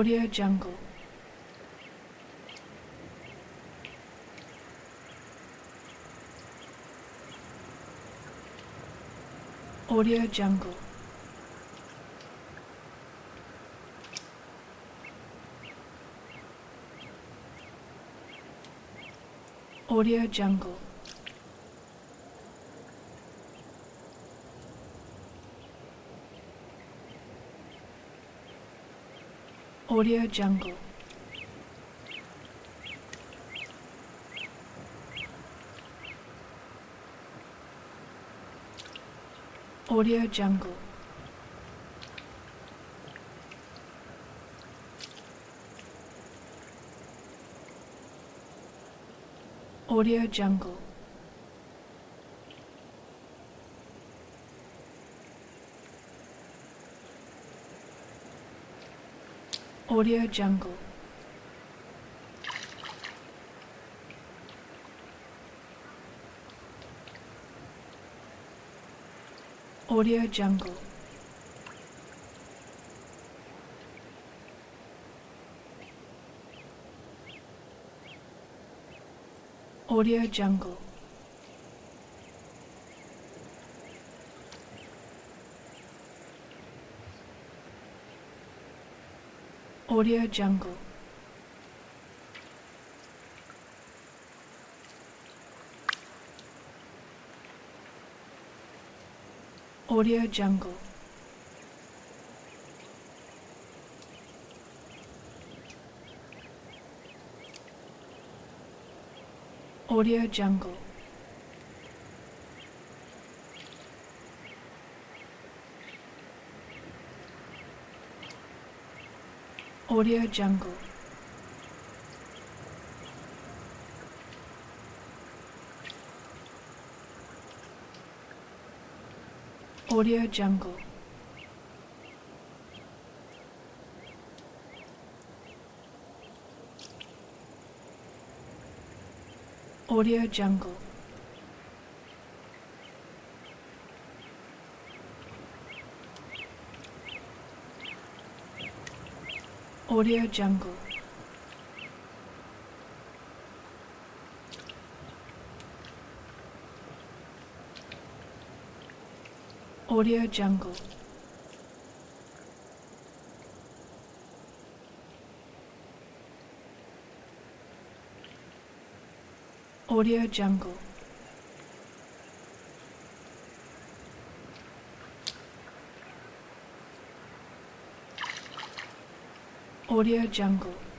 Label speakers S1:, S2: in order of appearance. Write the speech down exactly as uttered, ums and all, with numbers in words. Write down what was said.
S1: Audio Jungle. Audio Jungle. Audio Jungle. Audio Jungle. Audio Jungle. Audio Jungle. Audio Jungle. Audio Jungle. Audio Jungle. Audio Jungle. Audio Jungle. Audio Jungle. Audio Jungle. Audio Jungle. Audio Jungle. Audio Jungle. Audio Jungle. Audio Jungle. Audio Jungle.